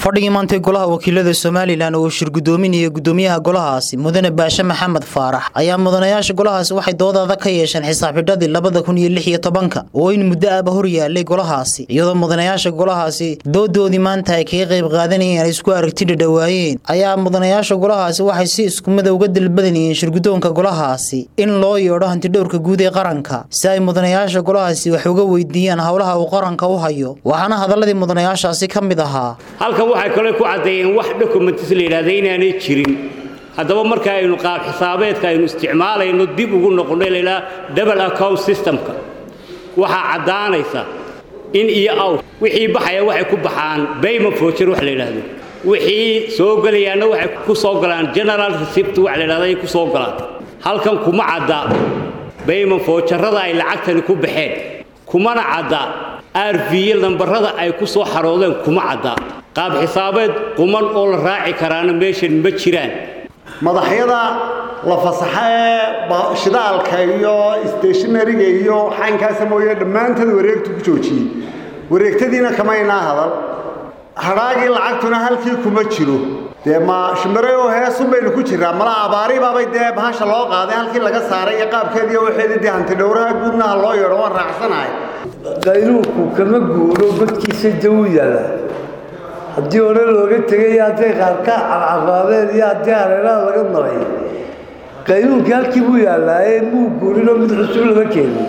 kalfadhigii maantay golaha wakiilada Soomaaliland oo shirgudoominaya gudoomiyaha golahaasi Mudane Baasha Maxamed Faarax ayaa mudanayaasha golahaasi waxay doodada ka yeesheen xisaabidadii 2016 oo in muddo ah hor yaalay golahaasi iyadoo mudanayaasha golahaasi doodoodii maanta ay ka qayb qaadanayeen isku aragtida dhawaayeen ayaa mudanayaasha golahaasi waxay si isku mid uga dalbadanayeen shirgudoonka golahaasi in loo yeedho hanti dhowrka guud ee qaranka si ay mudanayaasha golahaasi wax uga weydiiyaan hawlaha uu qaranka u hayo waxaana hadaladii mudanayaashaasi ka mid ahaa halkan waxay kale ku cadeeyeen wax documents la yiraahdo inaanay jirin hadaba marka aynu qaab xisaabeedka aynu isticmaalayno dib ugu noqonay leela double account systemka waxa cadaanaysa in iyo out wixii baxaya waxay ku baxaan payment voucher wax la yiraahdo wixii soo galayaana waxay ku soo galaan general receipt wax la yiraahdo ay ku soo galaan halkan kuma cadda payment voucherada ay lacagtan ku baxeen kumana cadda RVL nambarada ay ku soo xaroodeen kuma cadda qaab xisaabeed quman oo la raaci karaana meeshan ma jiraan madaxyada la fasaxay shidaalka iyo stationery-ga iyo xankaas mooyee dhamaantood wareegtu ku joojiyay wareegtadiina kama inaa hadal haraagii lacagtuna halkii kuma jiro ma shimreeyo heesun baynu ku jiraa mala abaari baabay bahasha loo qaaday halkii laga saaray qaabkeedii waxeedii hanti dhowraha guudna loo yeero waan raacsanahay qayluku kama guuro badkiisa jawiyada haddii hore looga tegay hadday qaarka carcabaadeen iyo haddii hareeraha laga maray qayluunka halkii buu yaallaaye muu guurinoo mid cusub lama keenin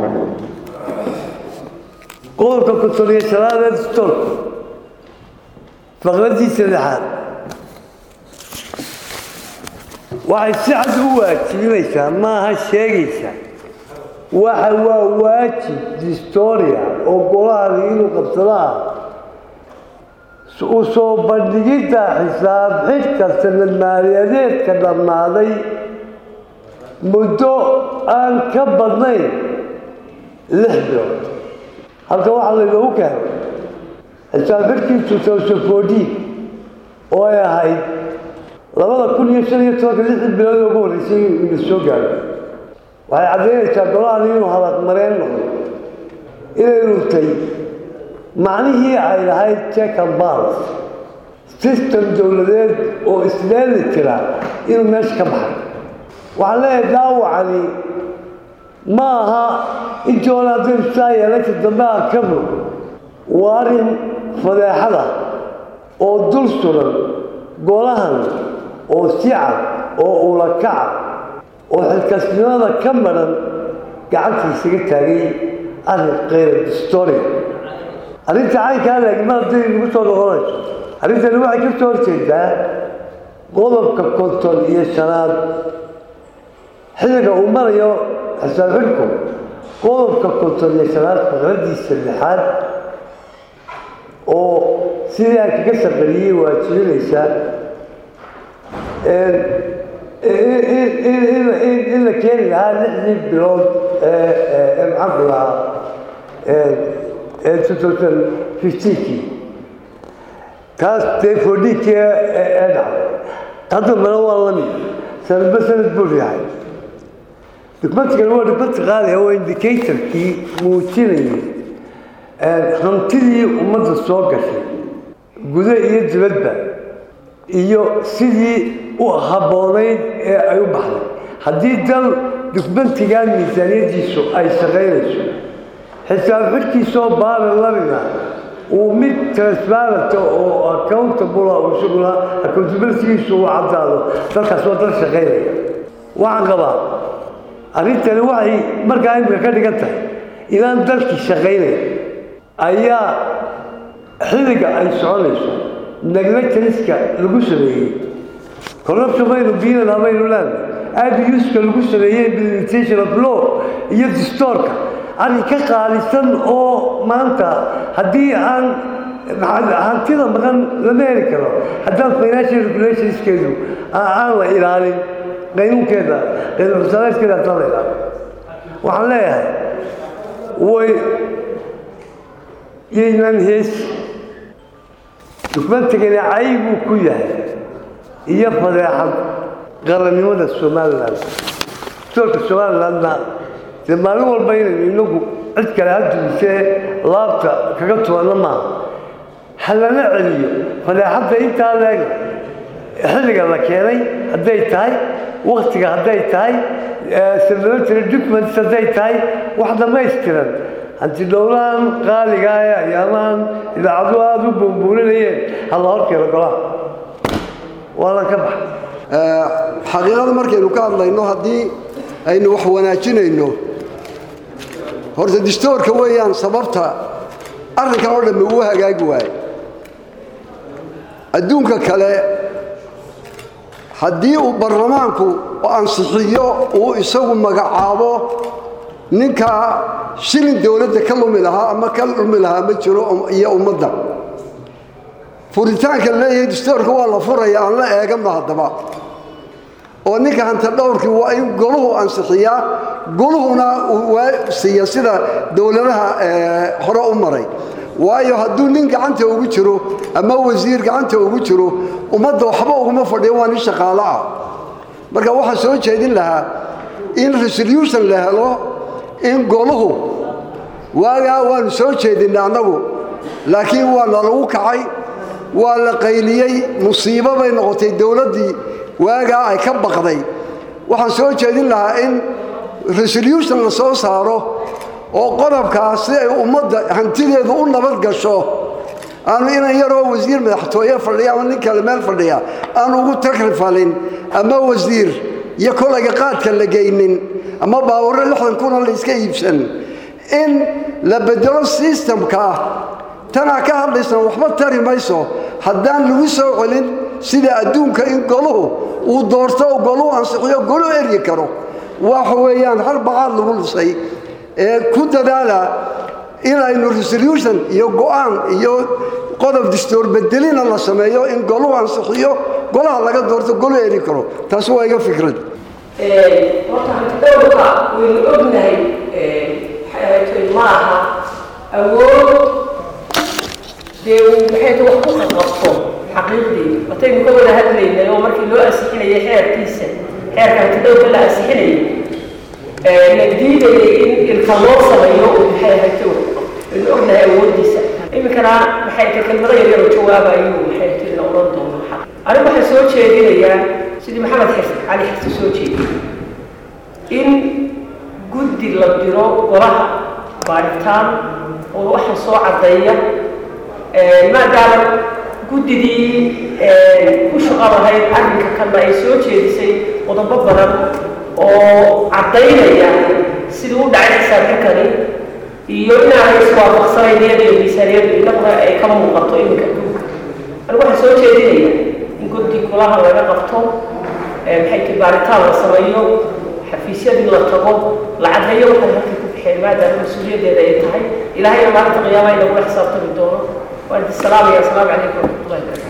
qodobka konton-iyo-shanaad stoolka faqradii saddexaad waxay si cad u waajibinaysaa maaha sheegaysaa waxa waa waajib distoria oo golaha inuu qabsadaa u soo bandhigidda xisaab xidhka sanad maaliyadeedka dhammaaday muddo aan ka badnayn 6 bilood halka waxaa laynoogu keenay xisaab xidhkii 2014 oo ay ahayd 2015 6 bilood ugu horreysay inuu soo gaaro waxay caddaynaysaa golahan inuu halaq mareen noqdo inay rutay macnihii ay lahayd check and balance system dowladeed oo isleeli tira inuu meesha ka baxay waxaan leeyahay daawacani ma aha intii hore haddaynu saa yeelaysa dambe aan ka mug waa arrin fadeexada oo dul suran golahan oo si cad oo ula kaca oo xilkasnimada ka maran gacantiisaga taagay arrin qeyr distoria arrinta caynkaa laagmada haday nagu soo noqonayso arrintani waxay ka soo horjeedaa qodobka 50-shanaad xilliga uu marayo xisaab xidhku qodobka 50-shanaad faqradii saddexaad oo sidii aan kaga shaqeeyey waajibinaysaa in la keeni lahaa 6 bilood maxaan ku lahaa 2015 taas teefodhiikii ee dhacday hadda mana waa la mid sanadba sanad buu yahay dugmatigan waa dugmati qaali oo indicatorkii muujinayay hantidii ummadda soo gashay gudo iyo dibadba iyo sidii u habboonayd ee ay u baxday haddii dal dugmatigan miisaaniyadiisu ay shaqaynayso xisaab xidhkiisoo baarlamina uu mid transparent oo accountable isaguna accountability-giisu uu caddaado dalkaas waa dal shaqaynaya waxaan qabaa arrintani waxay markaa imika ka dhigan tahay inaan dalkii shaqaynaya ayaa xilliga ay soconayso negligence-ka lagu sameeyey corruption baynu biinan habaynu leedahay abuse-ka lagu sameeyey implementation of law iyo distoorka arrin ka qaalisan oo maanta haddii aan hantida maqan lama heli karo haddaan financial regulationskeedu aan la ilaalin qaynuunkeeda qaynuun xisaabeedkeeda haddaan la ilaalin waxaan leeyahay way yaynan hees dugmantigani caybuu ku yahay iyo fadeexad qarannimada Somaliland dalka Somalilandna dee maalin walba inaynu inagu cid kale ha dumisee laabta kaga tubanna maaha حلنا عليه فلا حتى أنت هذا حلقة لكيني هديت هاي وقتك هديت هاي سلمت الدوكمنت هديت هاي واحدة ما يستلم أنت دولان قال جاية يامان إذا عدوا ذو بمبولين هي الله أركي رجلا ولا كبح حقيقة مركي لو كان الله إنه هدي إنه وحوناتنا إنه هرت الدستور كويان صبرتها أرنك أولا موها جاي جواي الدونك كلا haddii uu barlamaanku ansixiyo uu isagu magacaabo ninka shilin dawladda ka lumi lahaa ama ka lumi lahaa ma jiro iyo ummadda furitaanka leeyahay dastuurka waa la furaya aan la eegama haddaba oo ninka hanta dhowrkii waa in goluhu ansixiyaa goluhuna waa siyaasadda dawladaha hore u maray waayo hadduu nin gacanta ugu jiro ama wasiir gacanta ugu jiro ummadda waxba uguma fadhiyo waa nin shaqaale ah marka waxaan soo jeedin lahaa in resolution la helo in goluhu waagaa waanu soo jeedinay annagu laakiin waa nalagu kacay waa la qayliyey musiibo bay noqotay dawladdii waagaa ay ka baqday waxaan soo jeedin lahaa in resolution la soo saaro oo qodobkaas si ay ummadda hantideedu u nabad gasho aanu inan yaroo wasiir madaxtooye fadhiya ama nin kale meel fadhiya aanu ugu takrifalin ama wasiir iyo kolayga qaadka la geynin ama baawarro 60 kun la iska iibsan in la bedelo systemka tana ka hadlaysan waxba tari mayso haddaan lagu soo celin sida adduunka in goluhu uu doorto oo goluhu ansixiyo goluhu eryi karo waxa weeyaan hal bacaad lagu dhisay ku dadaala in aynu resolution iyo go'aan iyo qodob dastuur bedelina la sameeyo in goluhu ansixiyo golaha laga doorto goluhu eri karo taas waa iga fikrad horta dowladda way ognahay maaha awood dee waxay wax ku qabto xaqiiqdii wataynu ka wada hadlaynay oo markii loo ansixinayay xeerkiisa xeerka dowladda la ansixinayay نجديد الكلام صليو حياته الأغنى أوديسة إمكنا حياة الكلمة يريد جواب أيوه حياة الأوراد دون الحق أنا بحسوي شيء ليا سيدي محمد حسن علي حسن شيء إن جد الدرا وراها بارتان وروح صاع ضيّة ما قال جد دي وش غلط هاي أرنك كلمة يسوي شيء سي وضبطنا oo cadeynaya sidoo dhacay saarkani iyo inay isku waafaqsanayeen iyo miisaaniyada inaba ay ka muuqato inka anigu waxaan soo jeedinaya in guddi kulaha laga qabto maxay tibaaritaan la sameeyo xafiisyadii la tago la cadeeyo waxa halka ku bixiyay maadaama mas'uuliyadeeda ay tahay ilaahay maalinta qiyaamaha inuu xisaabtami doono wa salaam alaykum wa rahmatullahi wa barakatuh